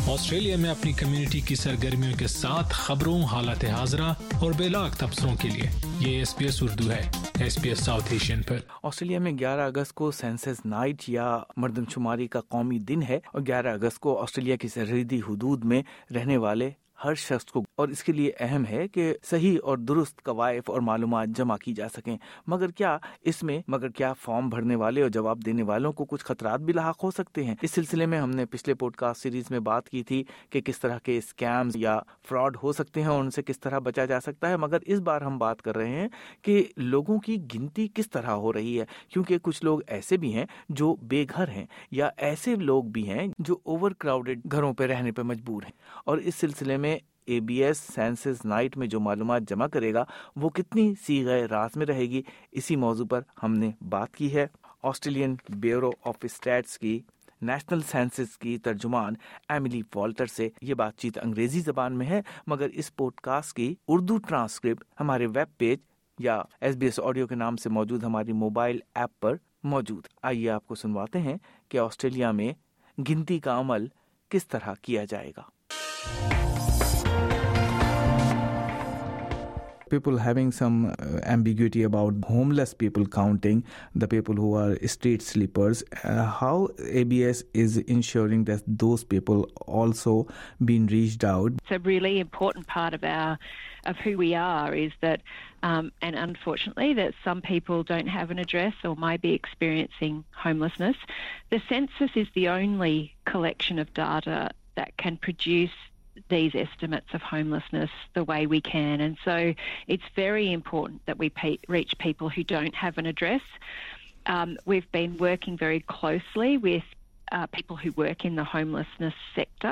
Australia में अपनी community की सरगर्मियों के साथ खबरों, हालात हाजरा और बेलाग तबसरों के लिए ये SBS उर्दू है, SBS साउथ एशियन पर। ऑस्ट्रेलिया में 11 अगस्त को सेंसस नाइट या मर्दमशुमारी का कौमी दिन है और 11 अगस्त को ऑस्ट्रेलिया की सरहदी हुदूद में रहने वाले हर शख्स को, और इसके लिए अहम है कि सही और दुरुस्त कवायफ और मालूमात जमा की जा सकें। मगर क्या फॉर्म भरने वाले और जवाब देने वालों को कुछ खतरात भी लाहक हो सकते हैं। इस सिलसिले में हमने पिछले पॉडकास्ट सीरीज में बात की थी कि किस तरह के स्कैम्स या फ्रॉड हो सकते हैं और उनसे किस तरह बचा जा सकता है। मगर इस बार हम बात कर रहे हैं कि लोगों की गिनती किस तरह हो रही है, क्योंकि कुछ लोग ऐसे भी हैं जो बेघर हैं या ऐसे लोग भी हैं जो ओवर क्राउडेड घरों पर रहने पर मजबूर हैं। और इस सिलसिले में ABS सेंसस नाइट में जो मालूमात जमा करेगा वो कितनी सीगे रात में रहेगी, इसी मौजू पर हमने बात की है। ऑस्ट्रेलियन ब्यूरो ऑफ स्टैट्स की नेशनल सेंसस की तर्जुमान एमिली वॉल्टर से। ये बातचीत अंग्रेजी जबान में है, मगर इस पॉडकास्ट की उर्दू ट्रांसक्रिप्ट हमारे वेब पेज या SBS ऑडियो के नाम से मौजूद हमारी मोबाइल ऐप पर मौजूद। आइए आपको सुनवाते हैं कि ऑस्ट्रेलिया में गिनती का अमल किस तरह किया जाएगा। People having some ambiguity about homeless people counting, the people who are street sleepers. How ABS is ensuring that those people also being reached out? It's a really important part of who we are is that, and unfortunately, that some people don't have an address or might be experiencing homelessness. The census is the only collection of data that can produce these estimates of homelessness the way we can, and so it's very important that we reach people who don't have an address. We've been working very closely with people who work in the homelessness sector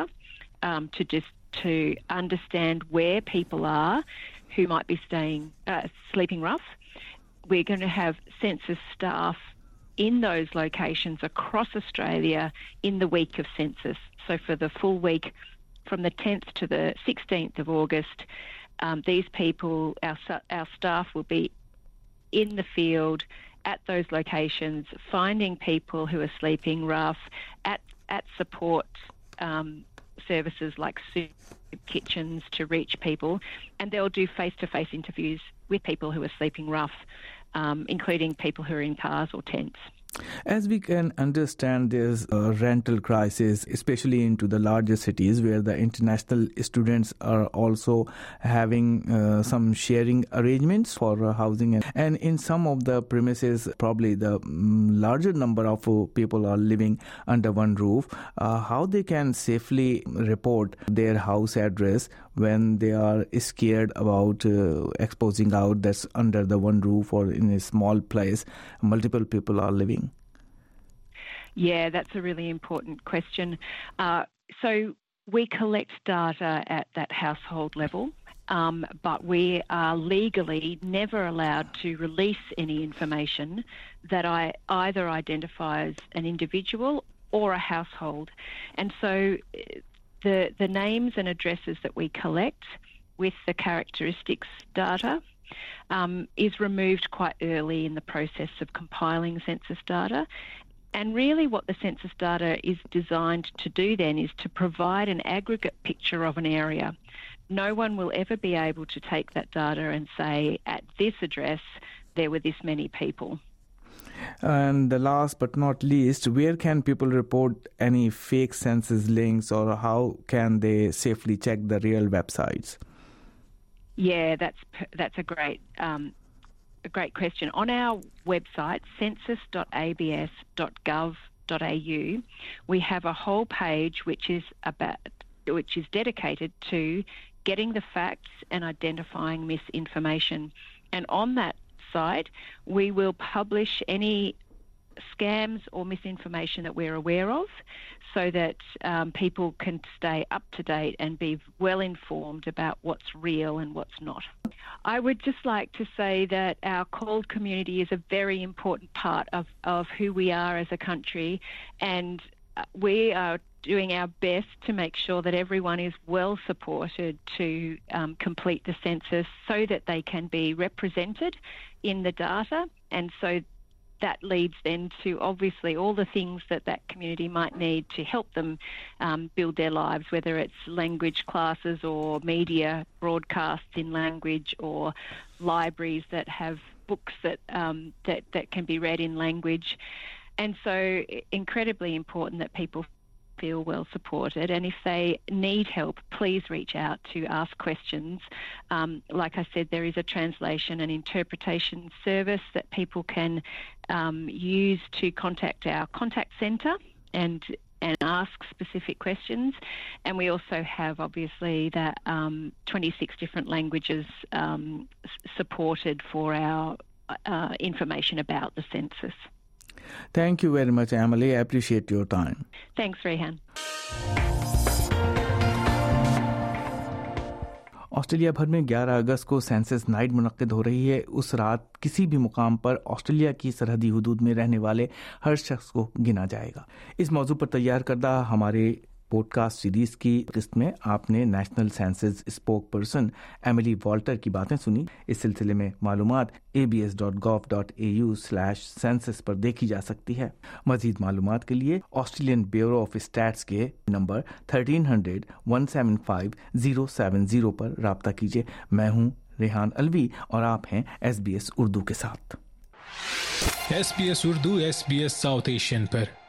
to understand where people are who might be sleeping rough. We're going to have census staff in those locations across Australia in the week of census. So for the full week from the 10th to the 16th of August, these people, our staff will be in the field at those locations, finding people who are sleeping rough at support services like soup kitchens to reach people, and they'll do face-to-face interviews with people who are sleeping rough, including people who are in cars or tents. As we can understand, there's a rental crisis, especially into the larger cities where the international students are also having some sharing arrangements for housing. And in some of the premises, probably the larger number of people are living under one roof. How they can safely report their house address when they are scared about exposing out that's under the one roof or in a small place multiple people are living? Yeah, that's a really important question. So we collect data at that household level, but we are legally never allowed to release any information that either identifies an individual or a household. And so the names and addresses that we collect with the characteristics data is removed quite early in the process of compiling census data. And really what the census data is designed to do then is to provide an aggregate picture of an area. No one will ever be able to take that data and say, at this address, there were this many people. And the last but not least, where can people report any fake census links, or how can they safely check the real websites? Yeah, that's a great question. On our website, census.abs.gov.au, we have a whole page which is dedicated to getting the facts and identifying misinformation. And on that site, we will publish any scams or misinformation that we're aware of, so that people can stay up to date and be well informed about what's real and what's not. I would just like to say that our CALD community is a very important part of who we are as a country, and we are doing our best to make sure that everyone is well supported to complete the census so that they can be represented in the data, and so that leads then to obviously all the things that community might need to help them build their lives, whether it's language classes or media broadcasts in language or libraries that have books that can be read in language. And so incredibly important that people feel well supported, and if they need help, please reach out to ask questions. Like I said, there is a translation and interpretation service that people can use to contact our contact centre and ask specific questions. And we also have obviously that 26 different languages supported for our information about the census. Thank you very much, Emily. I appreciate your time. Thanks, Rehan. Australia भर में 11 अगस्त को census night मुनक्किद हो रही है। उस रात किसी भी मुकाम पर ऑस्ट्रेलिया की सरहदी हुदूद में रहने वाले हर शख्स को गिना जाएगा। इस मौजू पर तैयार करदा हमारे पॉडकास्ट सीरीज की किस्त में आपने national census spokesperson Emily Walter की बातें सुनी। इस सिलसिले में मालूमात abs.gov.au/census पर देखी जा सकती है। मजीद मालूमात के लिए ऑस्ट्रेलियन ब्यूरो ऑफ स्टैट्स के नंबर 1300-175-070 पर राब्ता कीजिए। मैं हूं रेहान अलवी और आप हैं SBS उर्दू के साथ। SBS Urdu SBS south Asian पर